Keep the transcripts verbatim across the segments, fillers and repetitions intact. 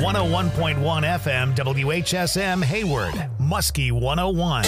one oh one point one F M, W H S M Hayward, Muskie one oh one.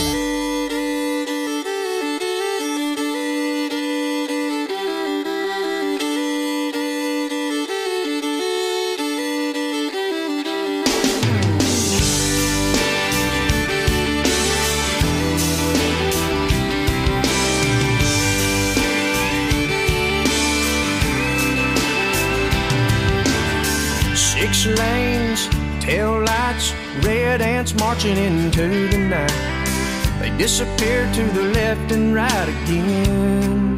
Six lanes, tail lights, red ants marching into the night. They disappear to the left and right again.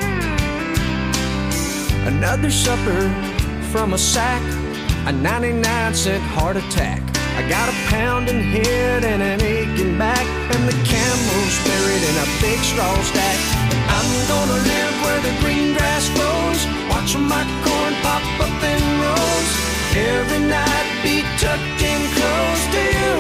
Another supper from a sack, a ninety-nine cent heart attack. I got a pounding head and an aching back, and the camel's buried in a big straw stack. I'm gonna live where the green grass grows, watching my corn pop up in rows. Every night be tucked in close to you.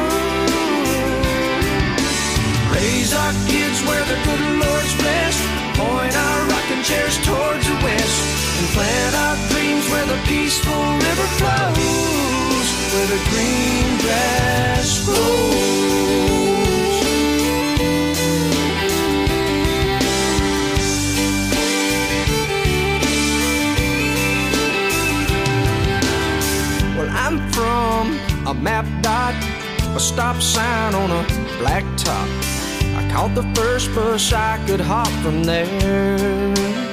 Raise our kids where the good Lord's blessed, point our rocking chairs towards the west, and plant our dreams where the peaceful river flows, where the green grass grows. I'm from a map dot, a stop sign on a black top. I caught the first bus I could hop from there.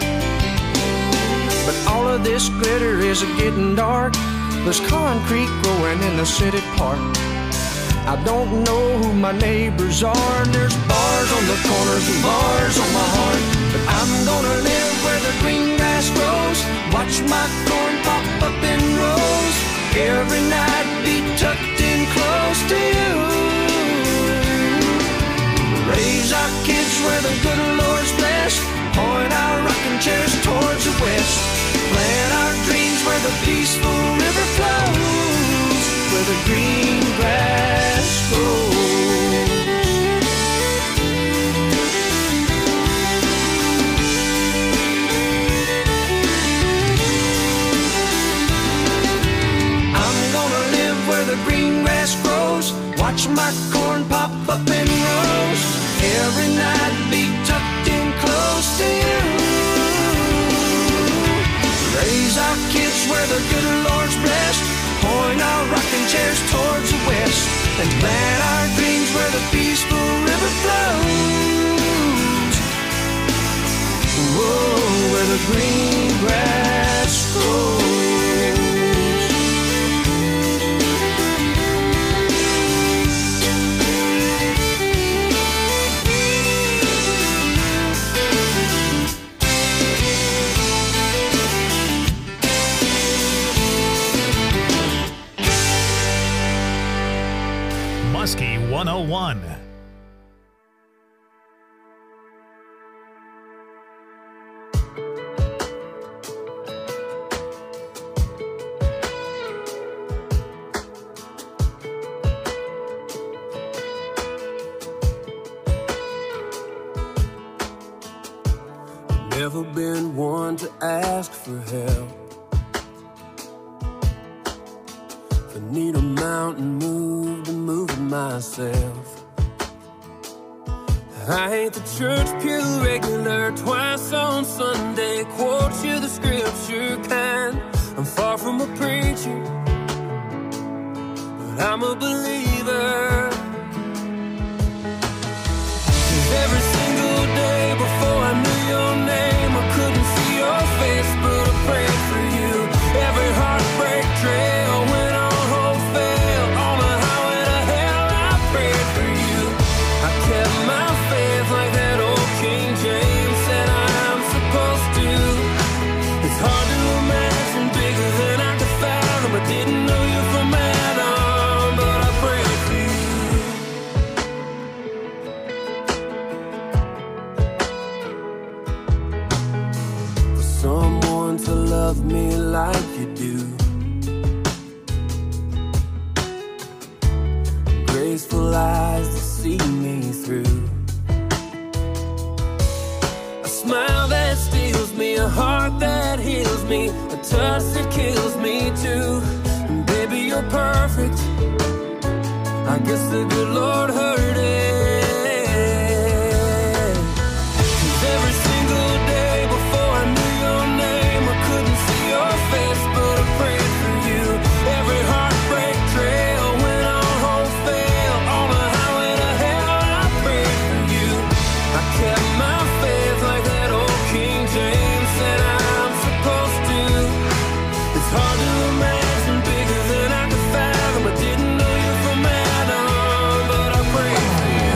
But all of this glitter is getting dark. There's concrete growing in the city park. I don't know who my neighbors are, and there's bars on the corners and bars on my heart. But I'm gonna live where the green grass grows, watch my corn pop up in rows. Every night be tucked in close to you. Raise our kids where the good Lord's blessed, point our rocking chairs towards the west, plant our dreams where the peaceful river flows, where the green grass grows. The green grass grows, watch my corn pop up in rows. Every night be tucked in close to you. Raise our kids where the good Lord's blessed, point our rocking chairs towards the west, and plant our dreams where the peaceful river flows. Whoa, where the green grass grows. Muskie one oh one. Never been one to ask for help. If I need a mountain moved, I'm moving myself. I ain't the church pew regular, twice on Sunday, quote you the scripture kind. I'm far from a preacher, but I'm a believer. 'Cause every single day before I knew your name, I couldn't see your face, but I prayed for you. Every heartbreak trail went on hope fail. On the highway to hell, I prayed for you. I kept my faith like that old King James said I'm supposed to. It's hard to imagine bigger than I could fathom. I didn't know you from Adam, but I prayed for you. For someone to love me like you do, graceful eyes to see me through, a smile that steals me, a heart that heals me, a touch that kills me too. And baby, you're perfect, guess the good Lord heard it. 'Cause every single day before I knew your name, I couldn't see your face, but I prayed for you. Every heartbreak trail went on hope fail. On the highway to hell, I prayed for you. I kept my faith like that old King James said I'm supposed to. It's hard to imagine bigger than I could fathom. I didn't know you from Adam, but I prayed for you.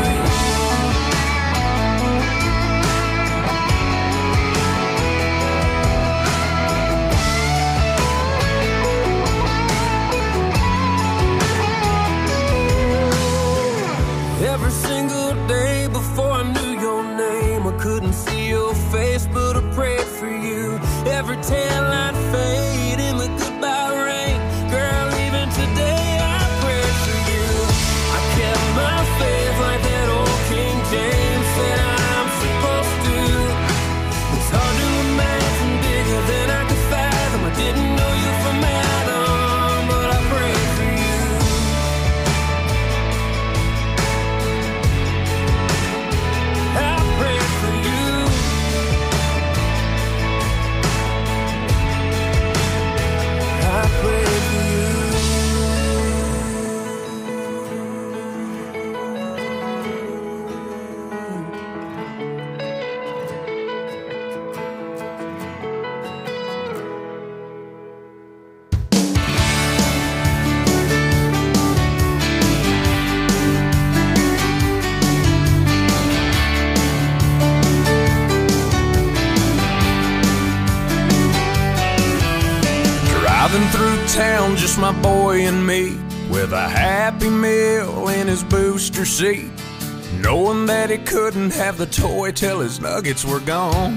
Every single day before I knew your name, I couldn't see your face, but I prayed for you. Every taillight fade in the goodbye rain, girl, even today I prayed for you. I kept my faith like that old King James said I'm supposed to. It's hard to imagine bigger than I could fathom. I didn't know you from Adam, but I prayed for you. I prayed for you. I prayed for you. Driving through town, just my boy and me, with a Happy Meal in his booster seat, knowing that he couldn't have the toy till his nuggets were gone.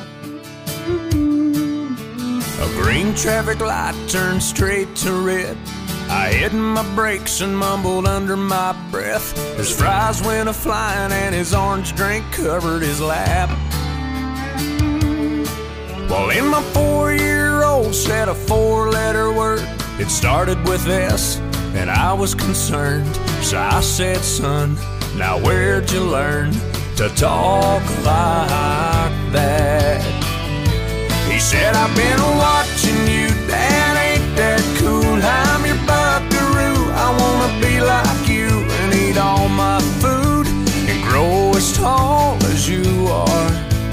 A green traffic light turned straight to red. I hit my brakes and mumbled under my breath as fries went a-flying and his orange drink covered his lap. Well, in my four-year-old said a four-letter word. It started with S, and I was concerned. So I said, son, now where'd you learn to talk like that? He said, I've been watching you, Dad, ain't that cool? I'm your buckaroo, I wanna be like you and eat all my food and grow as tall as you are.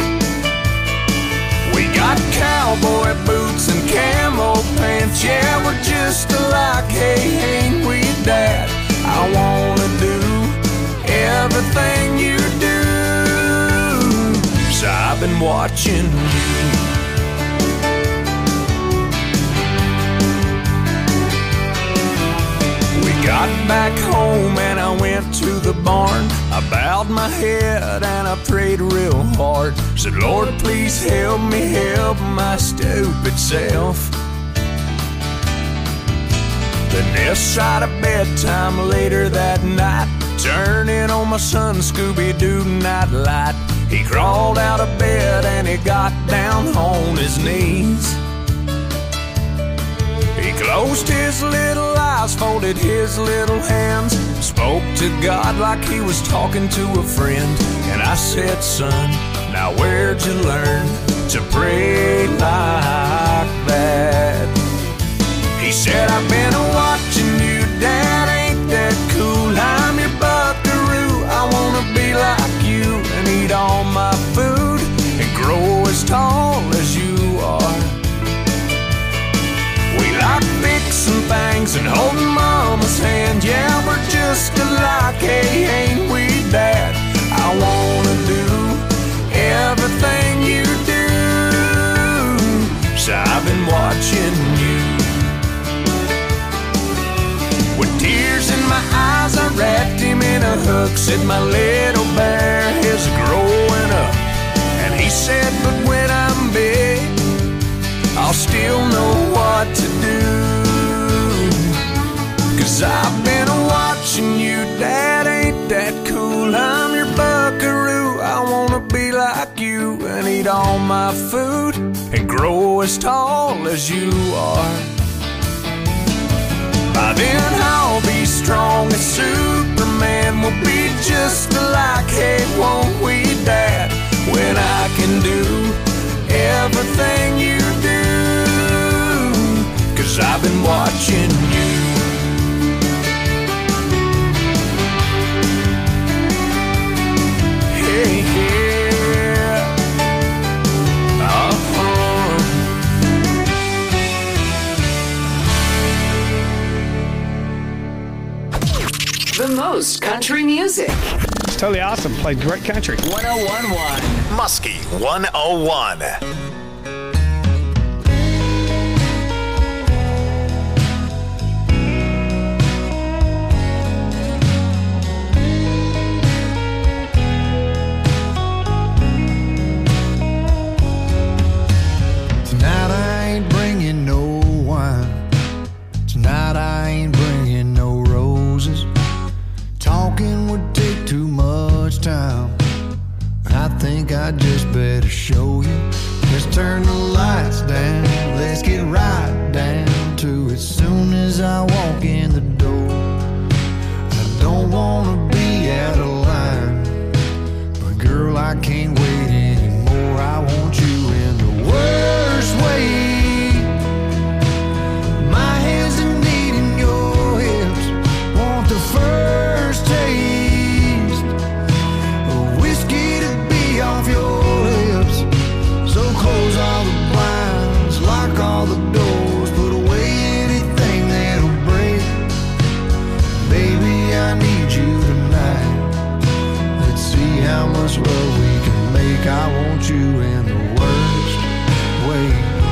We got cowboy boots and camo pants, yeah, we're just alike, hey, ain't we, Dad? I wanna do everything you do, so I've been watching you. We got back home and I went to the barn. I bowed my head and I prayed real hard. Said, Lord, please help me help my stupid self. Then this side of bedtime later that night, turning on my son Scooby-Doo night light. He crawled out of bed and he got down on his knees. He closed his little eyes, folded his little hands, spoke to God like he was talking to a friend. And I said, son, now where'd you learn to pray like that? He said, I've been watching you, Dad, ain't that cool? I'm your buckaroo, I wanna be like you and eat all my food and grow as tall as you are. We like fixing things and holding Mama's hand, yeah, we're just alike, hey, ain't we, Dad? I wanna do everything you do, so I've been watching you. With tears in my eyes, I wrapped him in a hook, said my little bear is growing up. And he said, but when I'm big, I'll still know what to do. 'Cause I've been watching you, Dad, ain't that cool? I'm your buckaroo, I wanna be like you and eat all my food and grow as tall as you are. By then I'll be strong as Superman. man will be just like, hey, won't we, Dad? When I can do everything you do, 'cause I've been watching you. Hey, yeah. Uh-huh. The most country music. It's totally awesome. Played great country. one oh one point one Muskie one oh one. Tonight I ain't bringing no wine. Tonight I ain't bringing no roses. Talking would take too much time. I think I just better show you. Let's turn the lights down. Let's get right down to it. Soon as I walk in the door, I don't wanna be out of line, but girl, I can't wait anymore. I want you in the worst way. My hands are needing your hips. Want the first taste of whiskey to be off your lips. So close all the blinds, lock all the doors, put away anything that'll break. Baby, I need you tonight. Let's see how much love we can make. I want you in the worst way.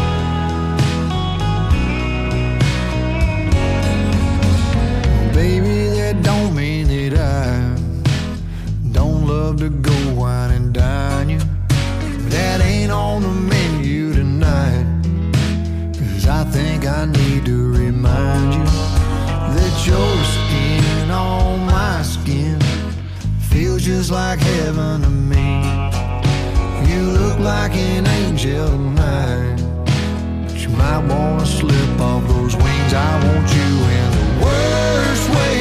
Baby, that don't mean that I don't love to go wine and dine you. That ain't on the menu tonight, 'cause I think I need to remind you that your skin on my skin feels just like heaven to me. You look like an angel tonight, but you might wanna slip off those wings. I want you in the worst way.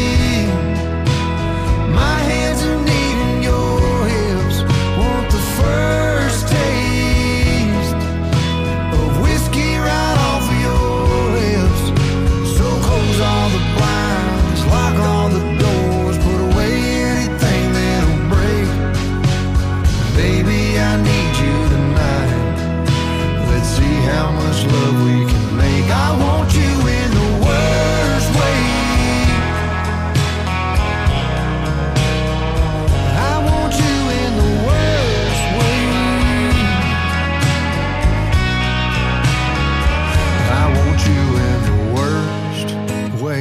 My hands are needing your hips. Want the first taste of whiskey right off of your lips. So close all the blinds, lock all the doors, put away anything that'll break. Baby, I need you tonight. Let's see how much love we can make. I want you in the worst way. I want you in the worst way. I want you in the worst way.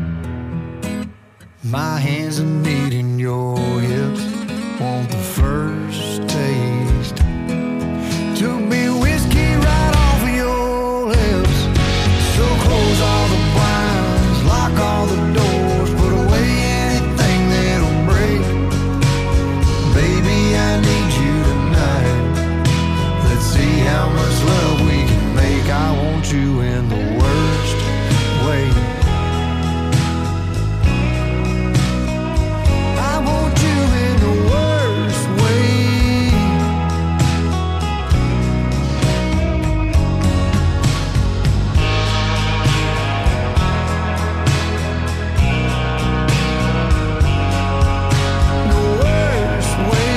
My hands are needing your hips. Want the first taste to be whiskey right off of your lips. So close all the blinds, lock all the doors, put away anything that'll break. Baby, I need you tonight. Let's see how much love we can make. I want you in the worst way. I want you in the worst way. The worst way.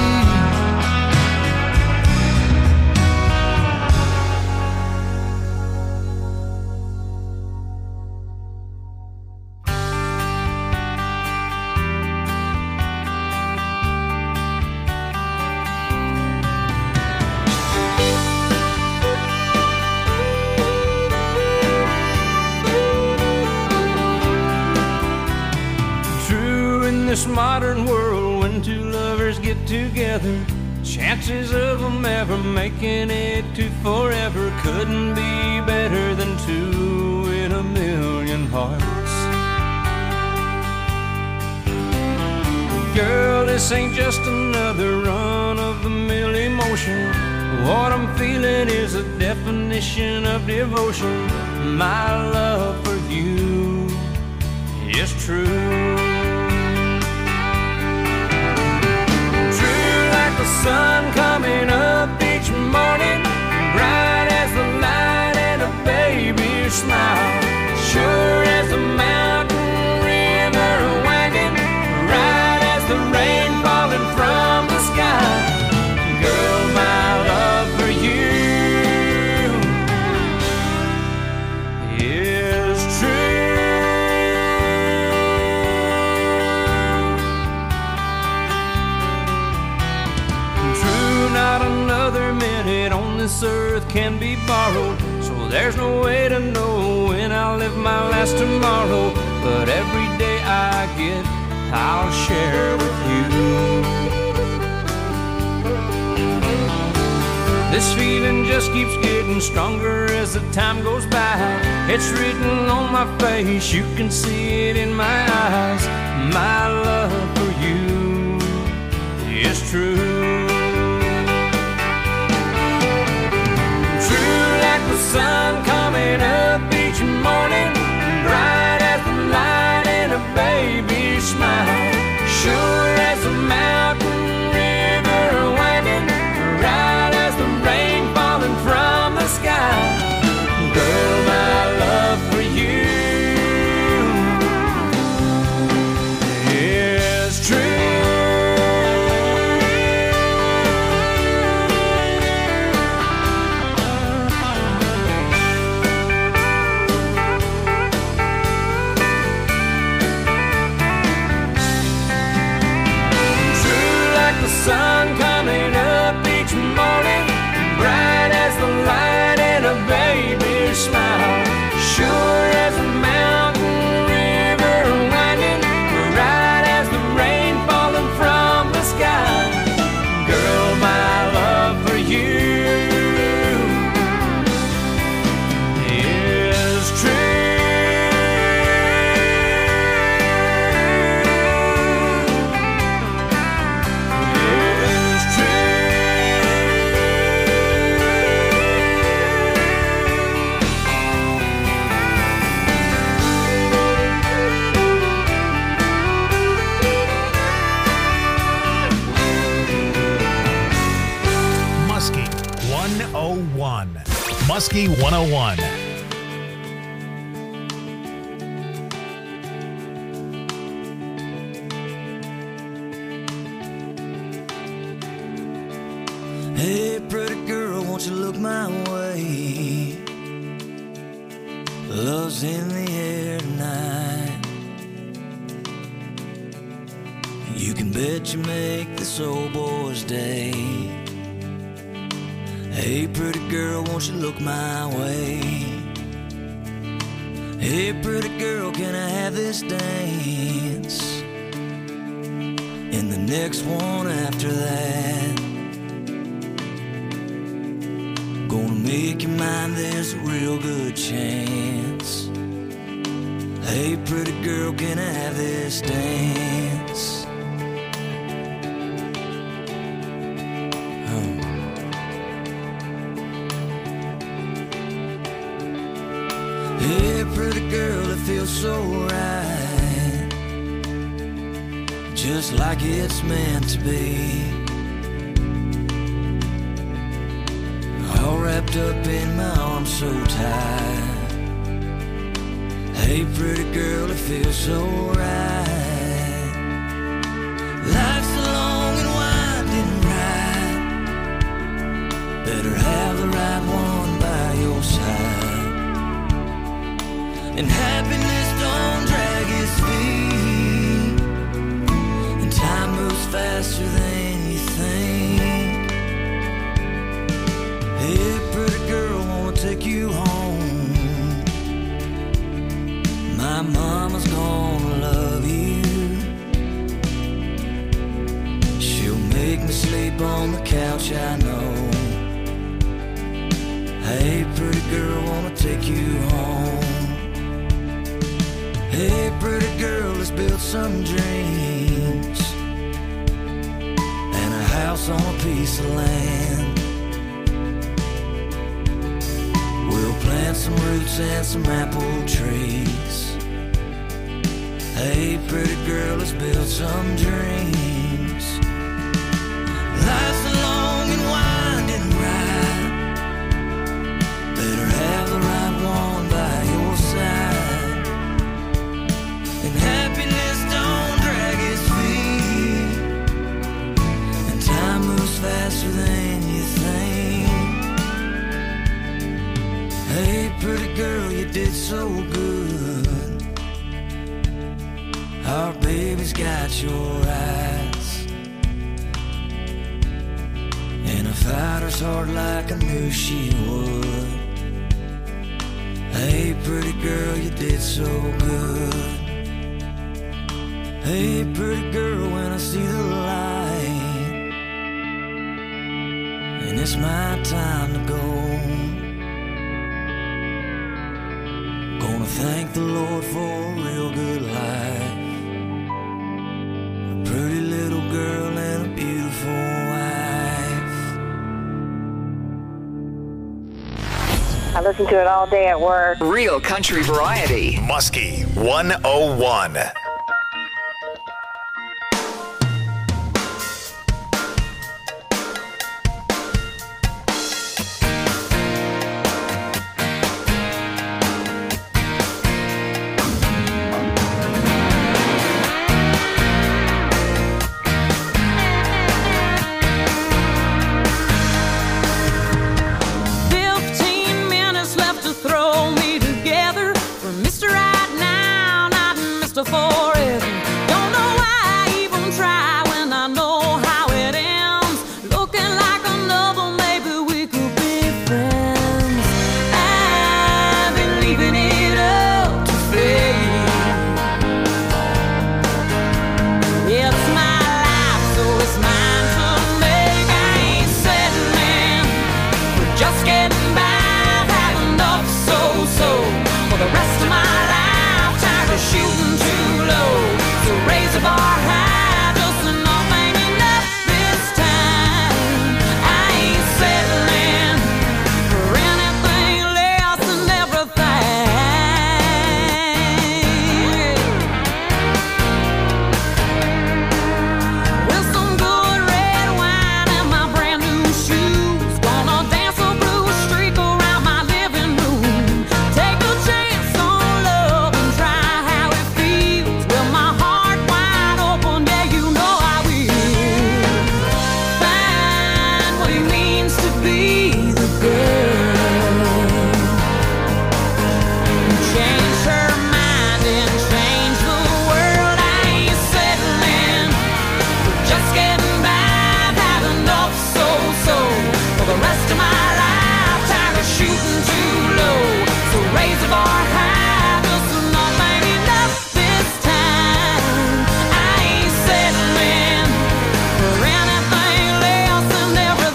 True, in this modern world, when two lovers get together, chances of them ever making it to forever couldn't be better than two in a million hearts. Girl, this ain't just another run-of-the-mill emotion. What I'm feeling is a definition of devotion. My love for you is true. the sun coming up each morning, bright as the light in a baby's smile, sure as the mountain river winding, right as the rain falling from the sky. Girl, my love for you is true. True, not another minute on this earth can be borrowed, so there's no way to know when I'll live my last tomorrow. But every day I get, I'll share with you. This feeling just keeps getting stronger as the time goes by. It's written on my face, you can see it in my eyes. My love for you is true. True like the sun coming up each morning, bright as the light in a baby's smile, sure as the mountain river winding, right as the rain falling from the sky. Girl, my love for you is true. Sun coming up each morning, bright as the light in a baby's smile, sure as a mountain river winding, right as the rain falling from the sky. Girl, my love for you is true. Muskie one oh one. Hey, pretty girl, won't you look my way? Love's in the air tonight. You can bet you make this old boy's day. Hey, pretty girl, won't you look my way? Hey, pretty girl, can I have this dance? And the next one after that. Gonna make you mine, there's a real good chance. Hey, pretty girl, can I have this dance? Hey, pretty girl, it feels so right, just like it's meant to be. All wrapped up in my arms so tight. Hey, pretty girl, it feels so right. Life's a long and winding ride. Better have the right one by your side. And happiness don't drag its feet, and time moves faster than you think. Hey, pretty girl, wanna take you home. My mama's gonna love you. She'll make me sleep on the couch, I know. Hey, pretty girl, wanna take you home. Hey, pretty girl, let's build some dreams and a house on a piece of land. We'll plant some roots and some apple trees. Hey, pretty girl, let's build some dreams. Life's a long and winding ride. Better have the right one by your side. And happiness don't drag its feet. And time moves faster than you think. Hey, pretty girl, you did so good. Our baby's got your eyes. And a fighter's heart like I knew she would. Hey, pretty girl, you did so good. Hey, pretty girl, when I see the light, and it's my time to go, gonna thank the Lord for a real good life. A pretty little girl and a beautiful wife. I listen to it all day at work. Real country variety. Muskie one oh one. Fifteen minutes left to throw me together. From Mister Right Now, not Mister Forever. Don't know why I even try when I know how it ends. Looking like another, maybe we could be friends. I've been leaving it up to fate. It's my life, so it's mine to make. I ain't settling for just getting by. I've had enough so-so for the rest of my life. Tired of shooting too low, so raise the bar high. Just enough ain't enough this time. I ain't settling for anything less than everything. With some good red wine and my brand new shoes, gonna dance a blues streak around my living room. Take a chance on love and try how it feels. With my heart wide open, yeah, you know I will. Find what it means to be the girl. Change her mind and change the world. I ain't settling for just getting by. I've had enough so-so for the rest of my life. Tired of shooting too low, so raise the bar high. Just enough ain't enough this time. I ain't settling for anything less than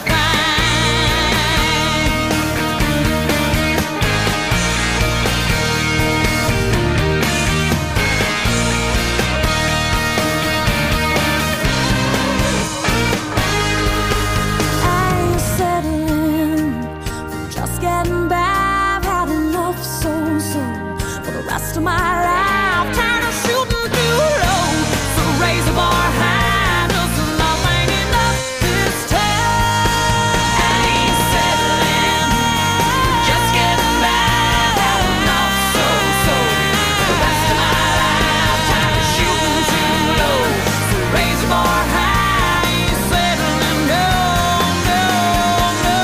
I ain't settling for just getting by. I've had enough so-so for the rest of my life. Tired of shooting too low, so raise the bar high. Just enough ain't enough this time. I ain't settling for just getting by. I've had enough so-so for the rest of my life. Tired of shooting too low, so raise the bar high. I ain't settling, no, no, no,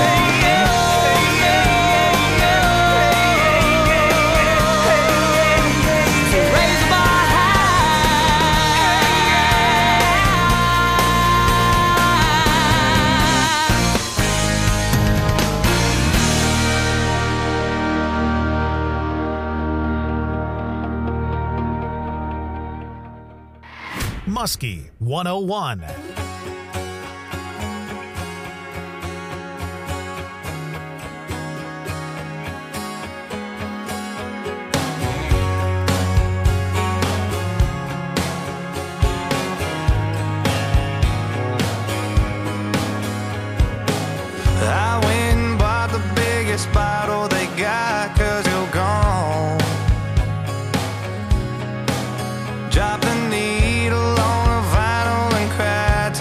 so raise the bar Muskie one oh one. I went and bought the biggest bottle they got, 'cause you're gone. Dropped the needle on the vinyl and cried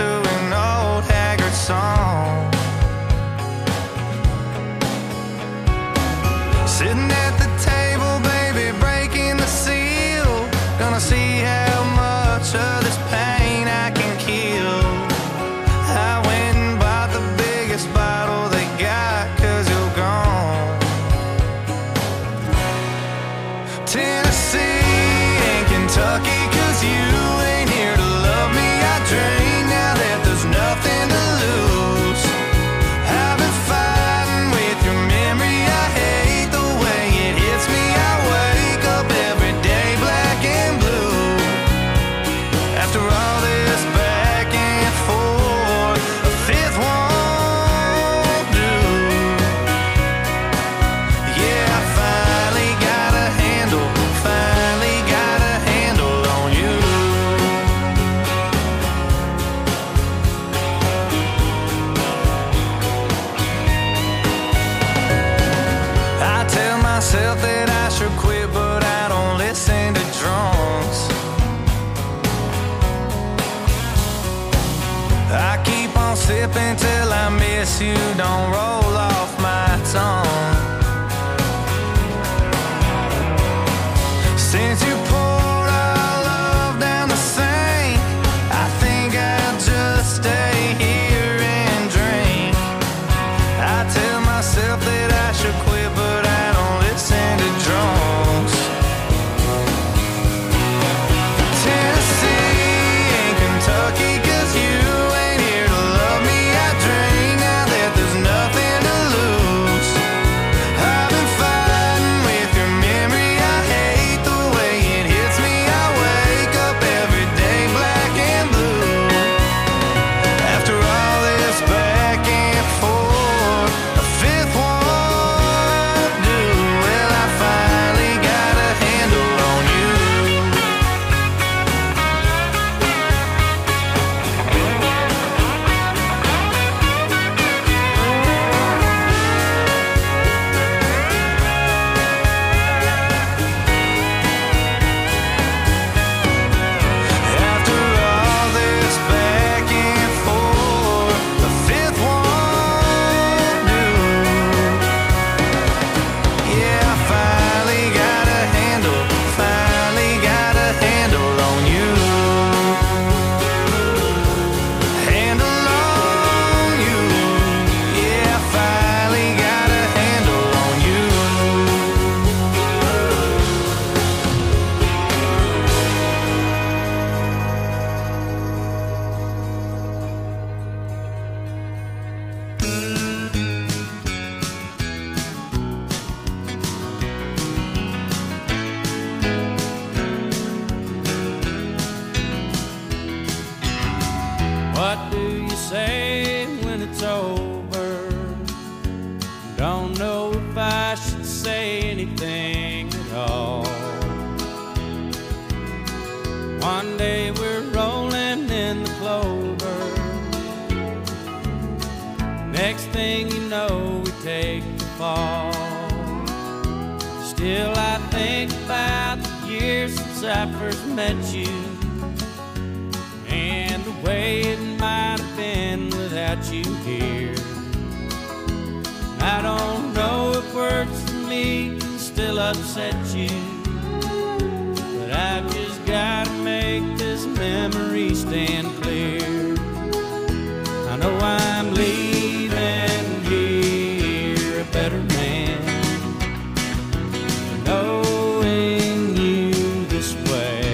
should quit, but I don't listen to drunks. I keep on sipping till I miss you, don't roll off my tongue. Since you poured our love down the sink, I think I'll just stay here and drink. I tell myself that I should quit, but I don't listen to drunks. Tennessee and Kentucky, 'cause you ain't here to love me. I drink now that there's nothing to lose. I've been fighting with your memory. I hate the way it hits me. I wake up every day black and blue. After all this back and forth, a fifth one do. Well, I finally got a handle on you. After all this back and forth, the fifth one do. Yeah, I finally got a handle, finally got a handle on you. Handle on you. Yeah, I finally got a handle on you. What do you say when it's over? Don't know if I should say anything at all. One day we're rolling in the clover. Next thing you know, we take the fall. Still I think about the years since I first met you, and the way it might have been without you here. I don't know if words for me can still upset you, but I've just gotta make this memory stand clear. I know I'm leaving here a better man, knowing you this way.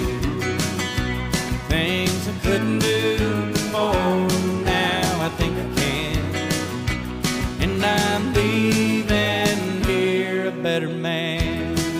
Things I couldn't do before, now I think I can. And I'm leaving here a better man.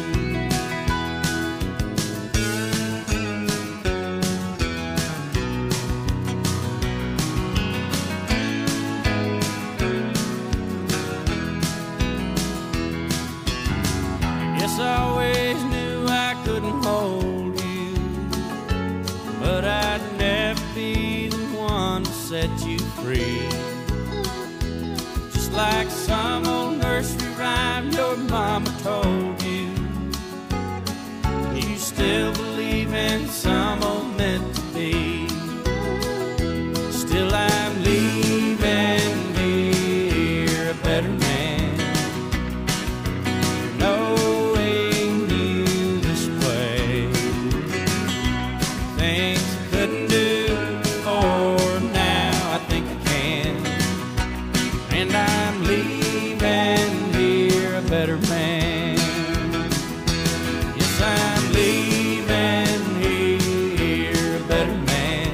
Yes, I always knew I couldn't hold you, but I'd never be the one to set you free. Just like some old nursery rhyme your mama told you, you still believe in some old meant to be. Still I'm leaving here a better man, knowing you this way. Things I couldn't do before, now I think I can. And I'm leaving here a better man. Yes, I'm leaving here a better man,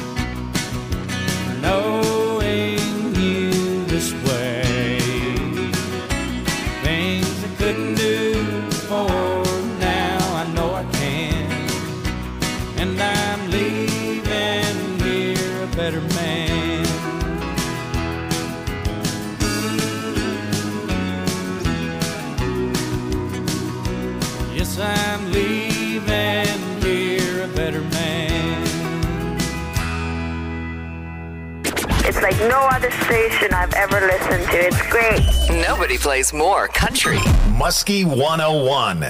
knowing you this way. Things I couldn't do before, now I know I can. And I'm leaving here a better man. Yes, I'm leaving here a better man. It's like no other station I've ever listened to. It's great. Nobody plays more country. Muskie one oh one.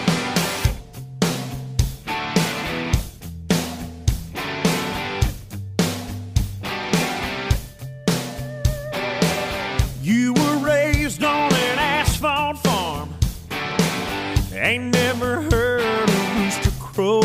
You were raised on an asphalt farm. Ain't never heard a rooster crow.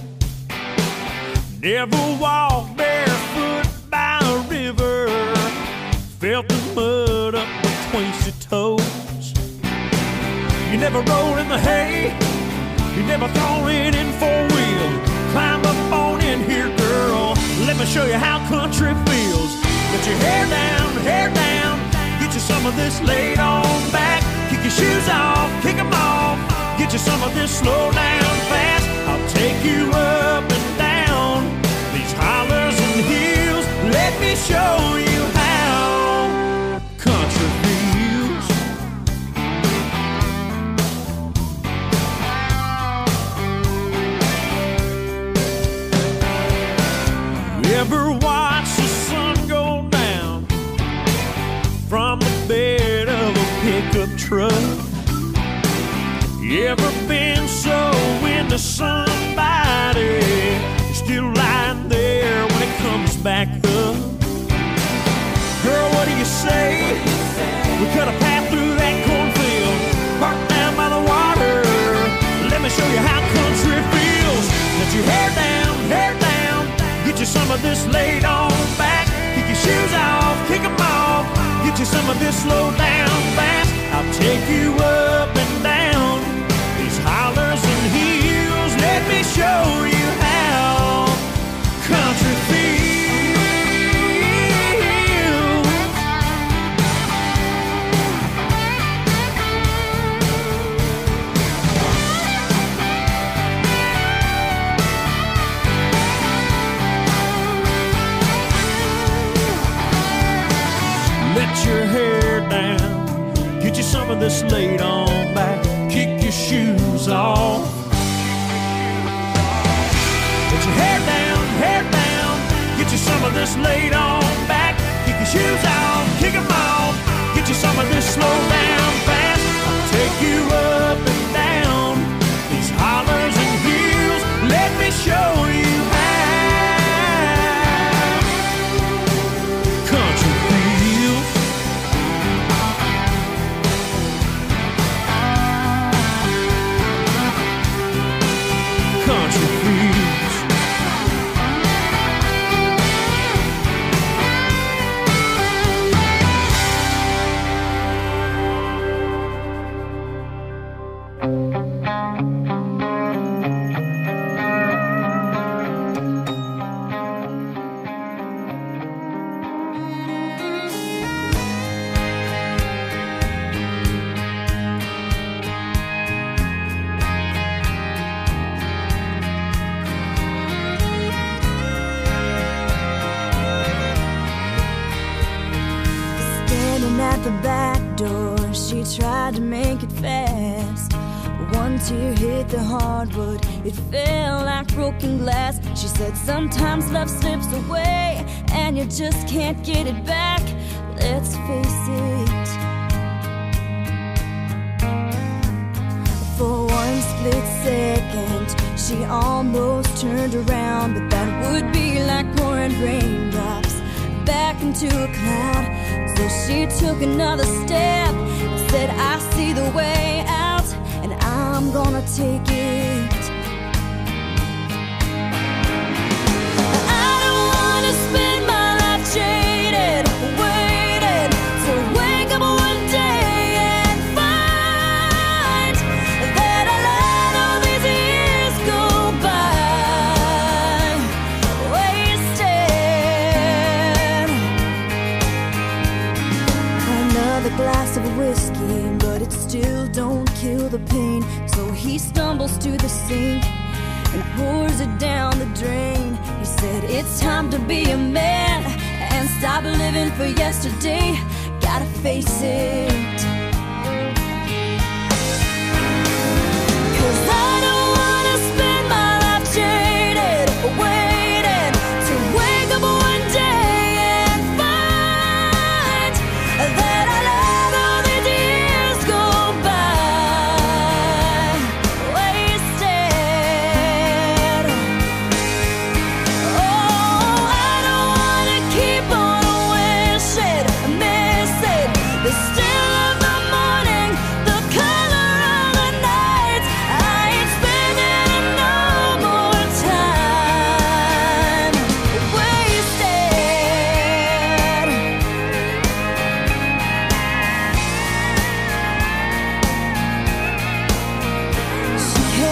Never walked barefoot by a river. Felt the mud up between your toes. You never rolled in the hay. You never thrown it in four-wheel. Climb up on in here, girl. Let me show you how country feels. Get your hair down, hair down. Get you some of this laid on back. Kick your shoes off, kick them off. Get you some of this slow down fast. I'll take you up and down these hollers and hills. Let me show you how country feels. You ever watch the sun go down from the bed of a pickup truck? You ever been so into somebody still lying there when it comes back up? Girl, what do you say? We cut a path through that cornfield, parked down by the water. Let me show you how country feels. Let your hair down, hair down. Get you some of this laid on back. Kick your shoes off, kick them off. Get you some of this slow down fast. I'll take you up and down these hollers and hills. Let me show you how country feels. Let your hair down. Get you some of this laid on back. Kick your shoes off. Get your hair down, hair down. Get you some of this laid on back. Kick your shoes off, kick them off. Get you some of this slow down fast. I'll take you up and down these hollers and hills. Let me show you how country feels. Country feels. Standing at the back door, she tried to make it fast. One tear hit the hardwood, it fell like broken glass. She said sometimes love slips away and you just can't get it back. Let's face it. For one split second, she almost turned around, but that would be like pouring raindrops back into a cloud. So she took another step and said, I see the way out, and I'm gonna take it. I don't wanna spend my life jaded, waiting to wake up one day and find that I let all these years go by wasted. Another glass of whiskey, but it still don't kill the pain. So he stumbles to the sink and pours it down the drain. He said, it's time to be a man and stop living for yesterday. Gotta face it. 'Cause I don't wanna spend my life jaded, waiting to wake up one day and find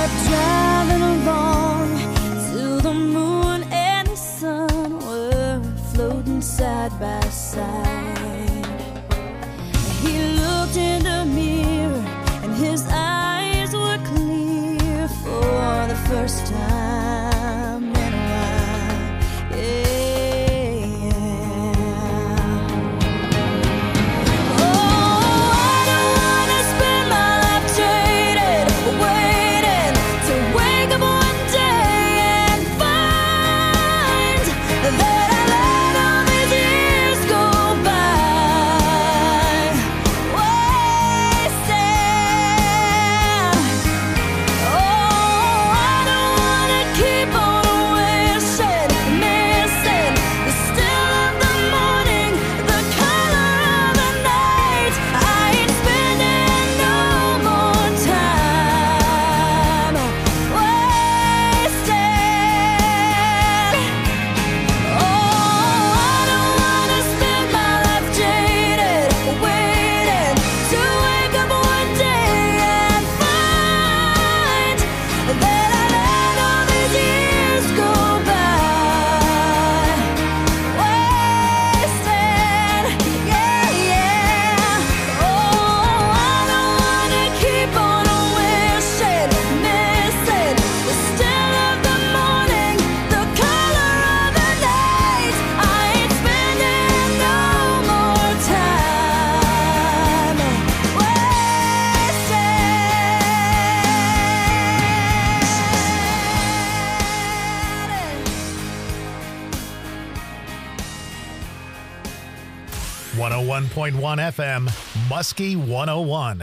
kept driving along till the moon and the sun were floating side by side. He looked in the mirror and his eyes were clear for the first time in a while. Yeah. one oh one point one F M, Muskie one oh one.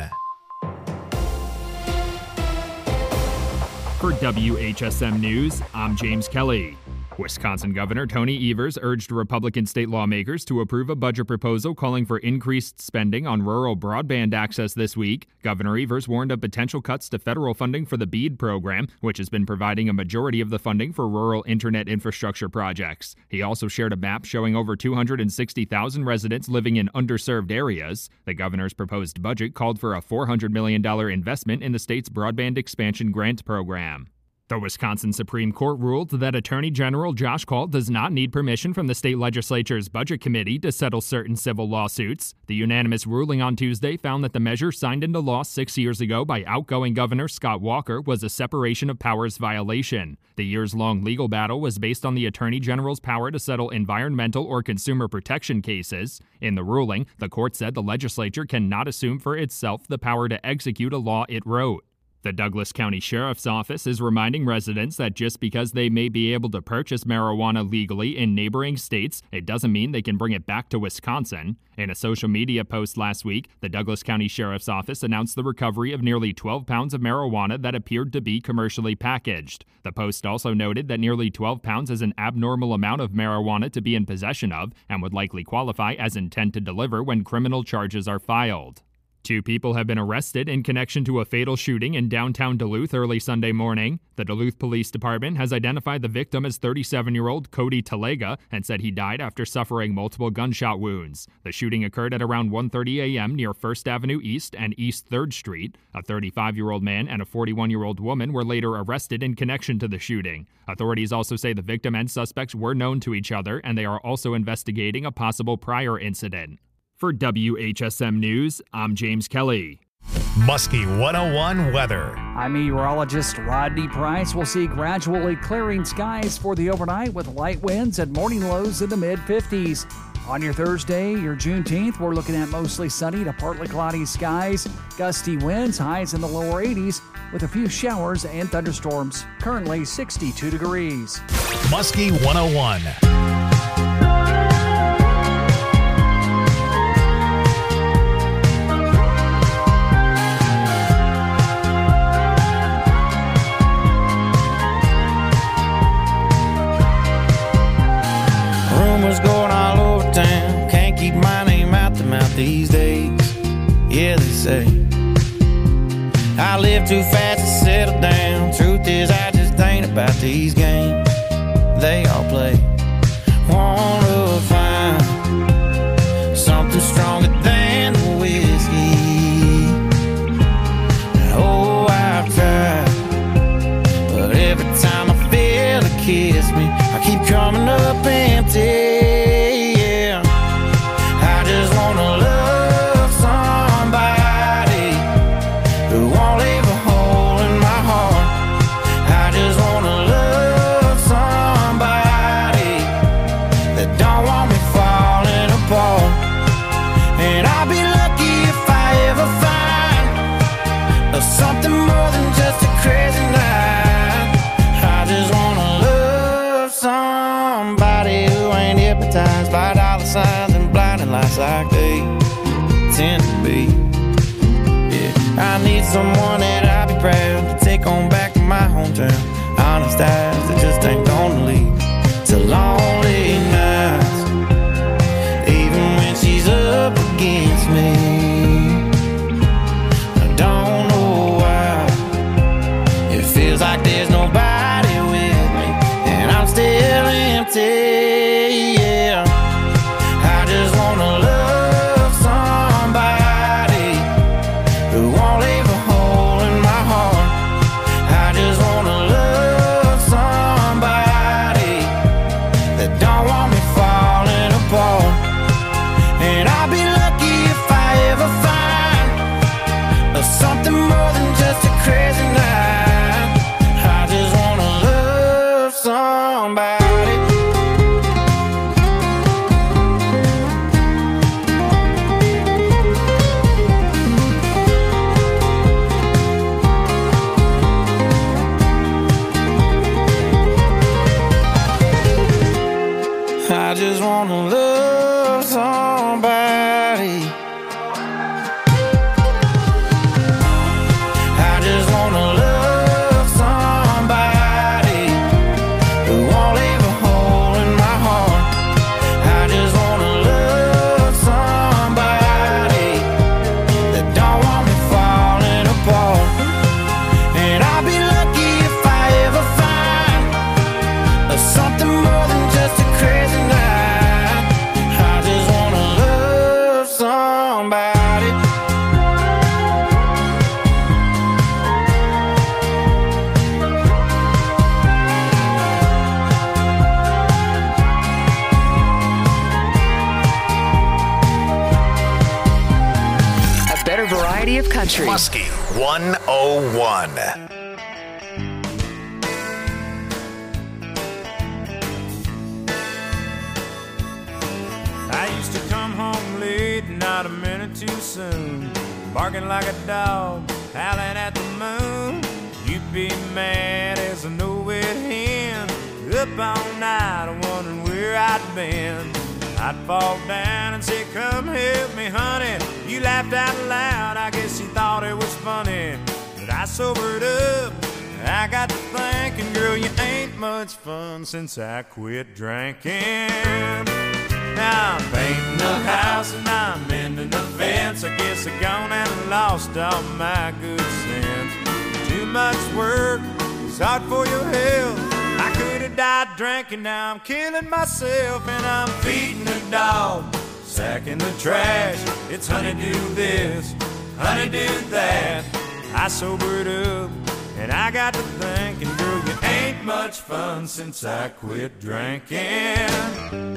For W H S M News, I'm James Kelly. Wisconsin Governor Tony Evers urged Republican state lawmakers to approve a budget proposal calling for increased spending on rural broadband access this week. Governor Evers warned of potential cuts to federal funding for the BEAD program, which has been providing a majority of the funding for rural internet infrastructure projects. He also shared a map showing over two hundred sixty thousand residents living in underserved areas. The governor's proposed budget called for a four hundred million dollars investment in the state's broadband expansion grant program. The Wisconsin Supreme Court ruled that Attorney General Josh Kaul does not need permission from the state legislature's Budget Committee to settle certain civil lawsuits. The unanimous ruling on Tuesday found that the measure signed into law six years ago by outgoing Governor Scott Walker was a separation of powers violation. The years-long legal battle was based on the Attorney General's power to settle environmental or consumer protection cases. In the ruling, the court said the legislature cannot assume for itself the power to execute a law it wrote. The Douglas County Sheriff's Office is reminding residents that just because they may be able to purchase marijuana legally in neighboring states, it doesn't mean they can bring it back to Wisconsin. In a social media post last week, the Douglas County Sheriff's Office announced the recovery of nearly twelve pounds of marijuana that appeared to be commercially packaged. The post also noted that nearly twelve pounds is an abnormal amount of marijuana to be in possession of and would likely qualify as intent to deliver when criminal charges are filed. Two people have been arrested in connection to a fatal shooting in downtown Duluth early Sunday morning. The Duluth Police Department has identified the victim as thirty-seven-year-old Cody Talega and said he died after suffering multiple gunshot wounds. The shooting occurred at around one thirty a.m. near First Avenue East and East third Street. A thirty-five-year-old man and a forty-one-year-old woman were later arrested in connection to the shooting. Authorities also say the victim and suspects were known to each other, and they are also investigating a possible prior incident. For W H S M News, I'm James Kelly. Muskie one oh one weather. I'm meteorologist Rodney Price. We'll see gradually clearing skies for the overnight with light winds and morning lows in the mid fifties. On your Thursday, your Juneteenth, we're looking at mostly sunny to partly cloudy skies, gusty winds, highs in the lower eighties with a few showers and thunderstorms. Currently sixty-two degrees. Muskie one oh one. Rumors going all over town, can't keep my name out the mouth these days. Yeah, they say I live too fast to settle down. Truth is, I just ain't about these games they all play. Wanna find something stronger than the whiskey. Oh, I've tried, signs and blinding lights like they tend to be. Yeah, I need someone that I'll be proud to take on back to my hometown. Honest eyes that just ain't gonna lead to lonely nights, even when she's up against me. I don't know why it feels like there's nobody with me, and I'm still empty. Yeah, I just wanna love somebody who won't leave a hole in my heart. I just wanna love somebody that don't want me falling apart. And I'll be lucky if I ever find something more than just a crazy night. I just wanna love somebody. I just wanna love somebody. I just wanna love somebody who won't leave a hole in my heart. I just wanna love somebody that don't want me falling apart. And I'll be lucky if I ever find something more than just a crazy night. I just wanna love somebody. A better variety of country. Muskie one oh one. I used to come home late, not a minute too soon, barking like a dog, howling at the moon. You'd be mad as a no-wit hen, up all night wondering where I'd been. I'd fall down and say, come help me, honey. You laughed out loud, I guess you thought it was funny. But I sobered up, I got to thinking, girl, you ain't much fun since I quit drinking. Now I'm painting the house and I'm mending the fence. I guess I gone and lost all my good sense. Too much work, it's hard for your health. I could have died drinking, now I'm killing myself. And I'm feeding the dog, sacking the trash. It's honey do this, honey do that. I sobered up and I got to thinking, girl, you ain't much fun since I quit drinking.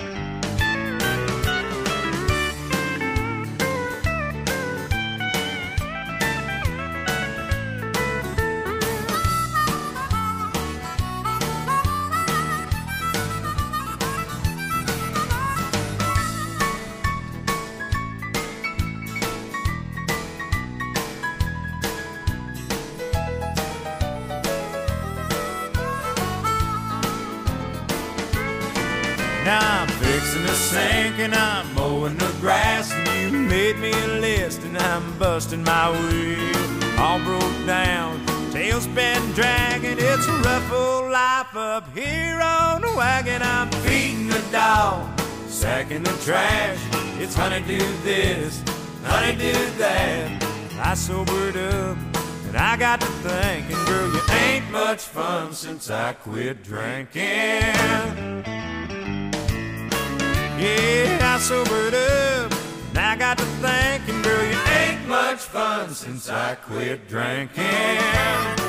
Now I'm fixing the sink and I'm mowing the grass, and you made me a list and I'm busting my wheel. All broke down, tail's been dragging. It's a rough old life up here on the wagon. I'm feeding the dog, sacking the trash. It's honey do this, honey do that. I sobered up and I got to thinking, girl, you ain't much fun since I quit drinking. Yeah, I sobered up, and I got to thinking, girl, you ain't much fun since I quit drinking.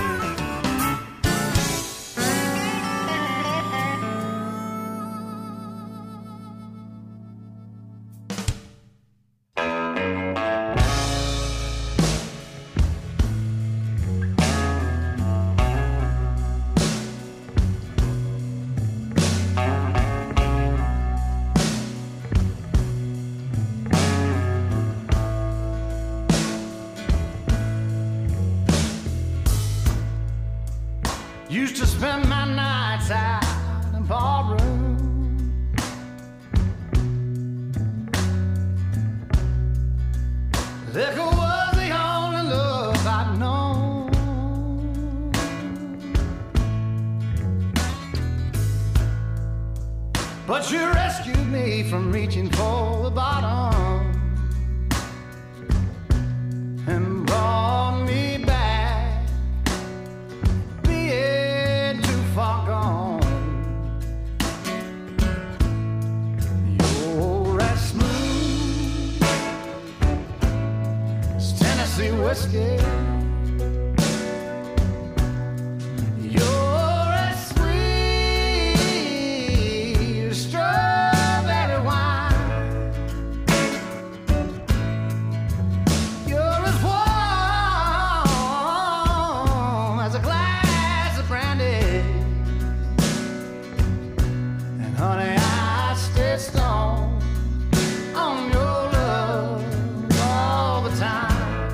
Used to spend my nights out in ballroom, Liquor was the only love I'd known. But you rescued me from reaching for the bottom and brought me back, being too far gone. You're as smooth as Tennessee whiskey. You're as sweet as strawberry wine. You're as warm as a glass of brandy. And honey, I stay strong on your love all the time.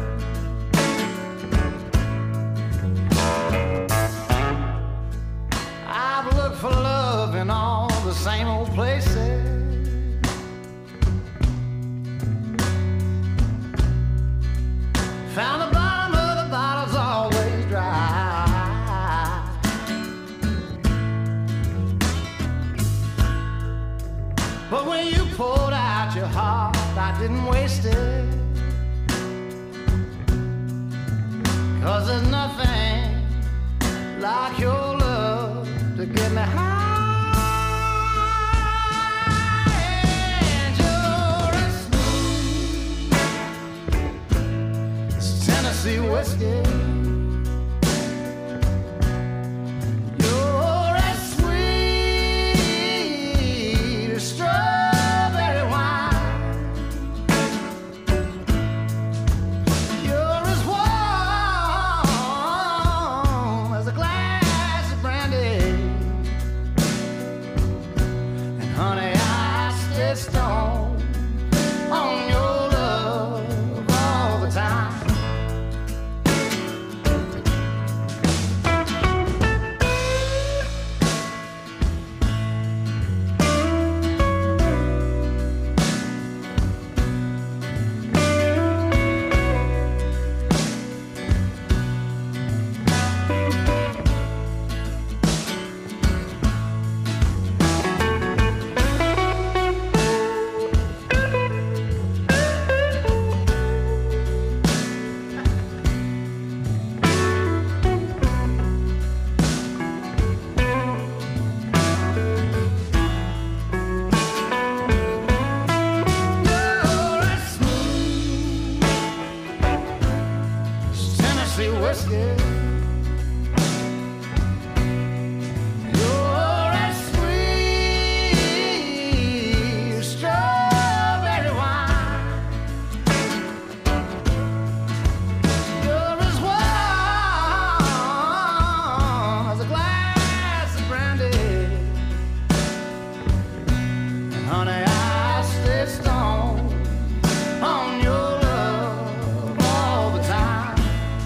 I've looked for love in all the same old places. Found the bottom of the bottle's always dry. But when you poured out your heart, I didn't waste it. 'Cause there's nothing like your love to get me high. And you're as smooth as Tennessee whiskey. You're as sweet as strawberry wine. You're as warm as a glass of brandy. And honey, I stay strong on your love all the time. You're as smooth as Tennessee whiskey. You're as sweet as strawberry wine. You're as warm as a glass of brandy. And honey, I stay strong on your love all the time.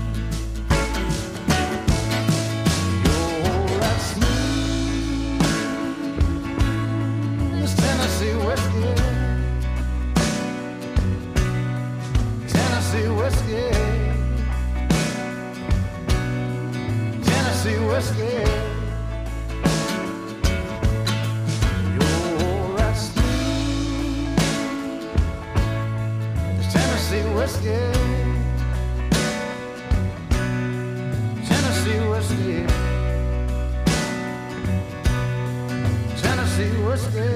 You're as smooth as Tennessee whiskey. Tennessee whiskey. Tennessee whiskey. You're as smooth as Tennessee whiskey. Tennessee whiskey. Tennessee whiskey.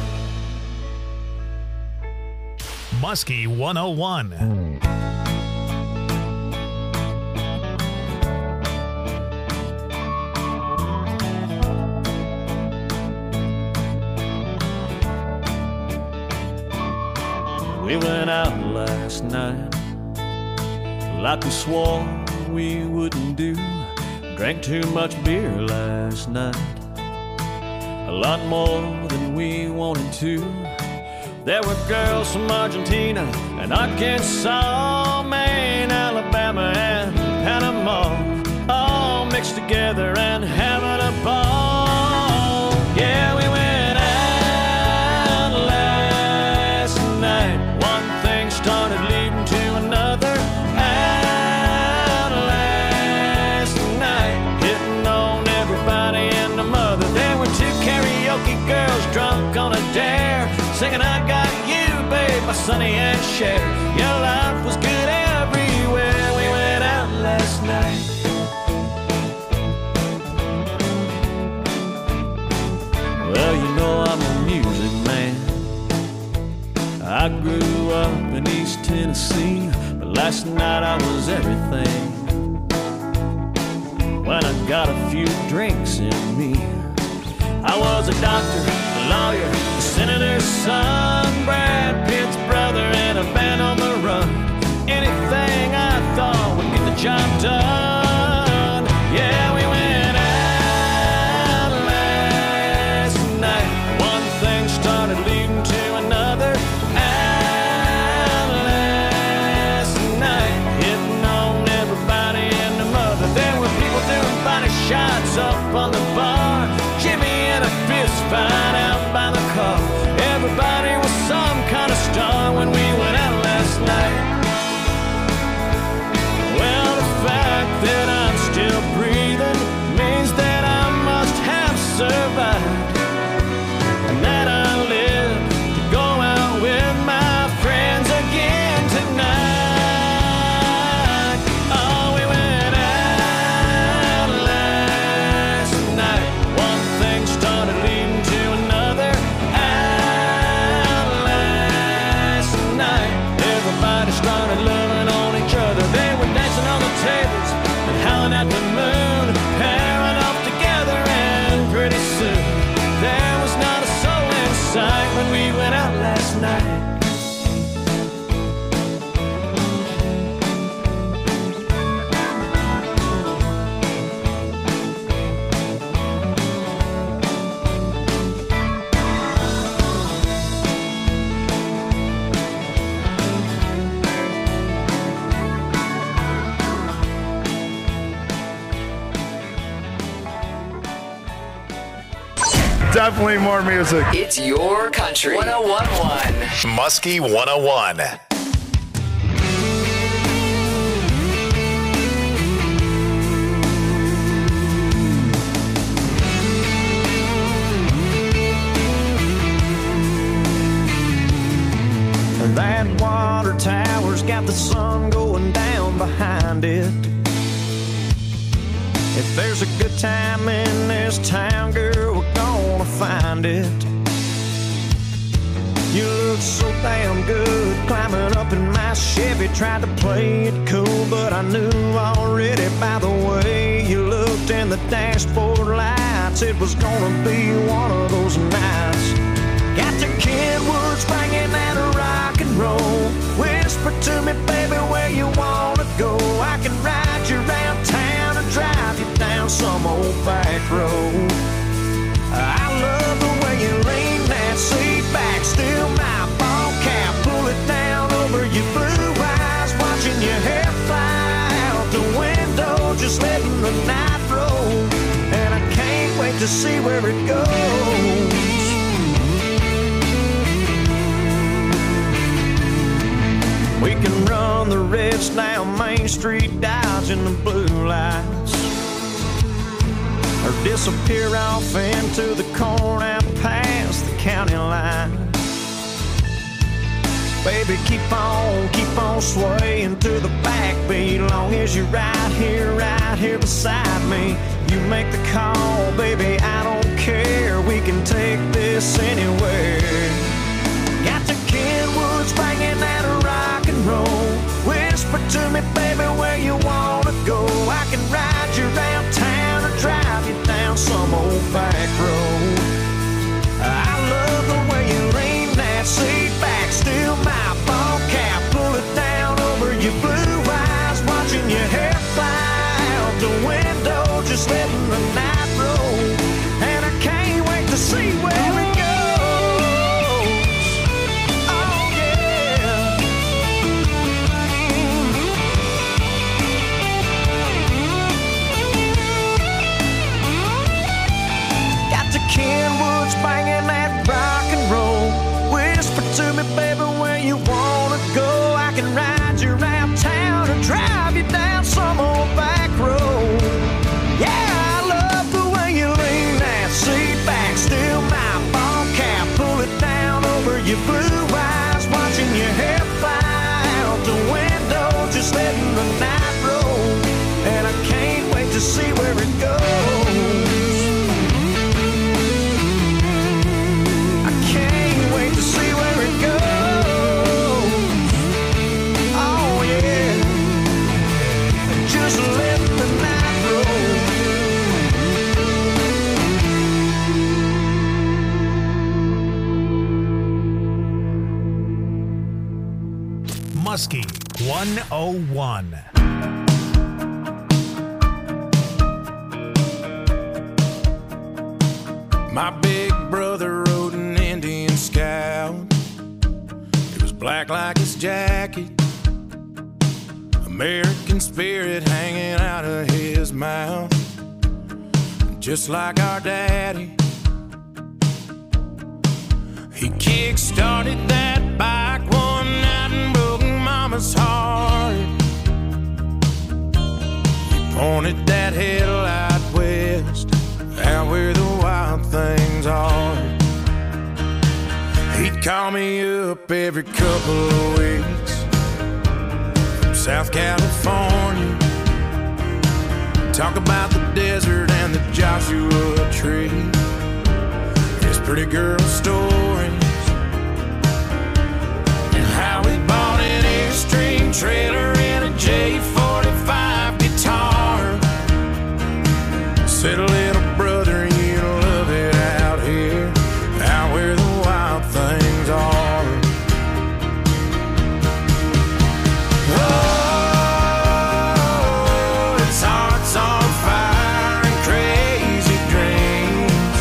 Muskie one oh one. We went out last night like we swore we wouldn't do. Drank too much beer last night, a lot more than we wanted to. There were girls from Argentina and Arkansas, Maine, Alabama, and Panama, all mixed together and having a ball. Yeah, we went out last night. One thing started leading to another. Sonny and Cher. Your life was good everywhere. We went out last night. Well, you know I'm a music man. I grew up in East Tennessee, but last night I was everything. When I got a few drinks in me, I was a doctor, a lawyer, a senator's son, Brad Pitt's brother, and a band on the run. Anything I thought would get the job done. Yeah, we went out last night. One thing started leading to another. Out last night, hitting on everybody and the mother. There were people doing body shots up on the bar. Jimmy and a fist fight out by the car. Everybody was some kind of star when we went out last night. Well, the fact that I'm still breathing means that I must have survived, and that I live to go out with my friends again tonight. Oh, we went out last night. One thing started leading to another. Out last night, everybody started loving on each other. They were dancing on the tables and howling at the moon, pairing up together, and pretty soon there was not a soul in sight when we went out last night. Definitely more music. It's your country. one oh one point one. Muskie one oh one. That water tower's got the sun going down behind it. If there's a good time in this town, girl, we're gonna find it. You look so damn good climbing up in my Chevy. Tried to play it cool, but I knew already by the way you looked in the dashboard lights it was gonna be one of those nights. Got the Kenwoods banging that rock and roll. Whisper to me, baby, where you wanna go. I can ride you around town and drive you down some old back road. I love the way you lean that seat back, steal my ball cap, pull it down over your blue eyes, watching your hair fly out the window, just letting the night roll. And I can't wait to see where it goes. We can run the reds down Main Street, dodging the blue lights, or disappear off into the corn out past the county line. Baby, keep on, keep on swaying to the backbeat, long as you're right here, right here beside me. You make the call, baby, I don't care. We can take this anywhere. Got the Kenwoods banging that rock and roll. Whisper to me, baby, where you wanna go. I can ride you around town or drive you down some old back road. I love the way you lean that seat back, steal my ball cap, pull it down over your blue eyes, watching your hair fly out the window, just letting the night roll. And I can't wait to see where it goes. Kenwoods banging that rock and roll. Whisper to me, baby, where you wanna go. I can ride you around town or drive you down some old back road. Yeah, I love the way you lean that seat back, steal my ball cap, pull it down over your blue eyes, watching your hair Muskie one oh one. My big brother rode an Indian Scout. It was black like his jacket, American spirit hanging out of his mouth, just like our daddy. He kick-started that bike one night and broke Mama's heart. He pointed that headlight west, out where the wild things are. He'd call me up every couple of weeks from South California, talk about the desert and the Joshua Tree, his pretty girl stories, and how he bought an Airstream trailer and a J forty-five guitar. Said, little brother, you love it out here, out where the wild things are. Oh, its heart's on fire and crazy dreams.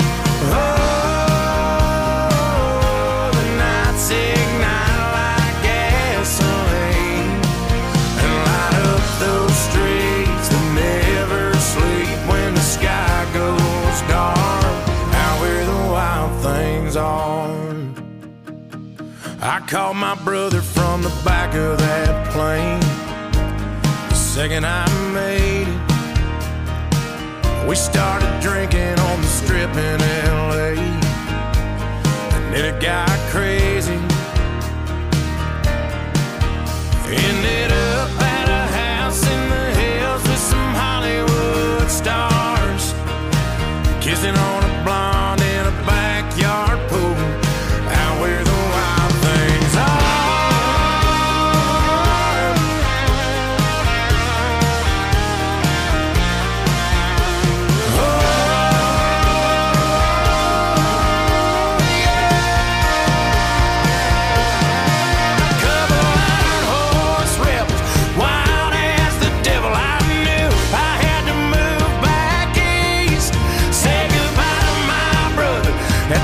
Oh, the nights ignite like gasoline and light up those streets that never sleep when the sky goes dark, out where the wild things are. I called my brother from the back of that plane the second I made it. We started drinking on the strip in L A, and then it got crazy. Ended up at a house in the hills with some Hollywood stars, kissing on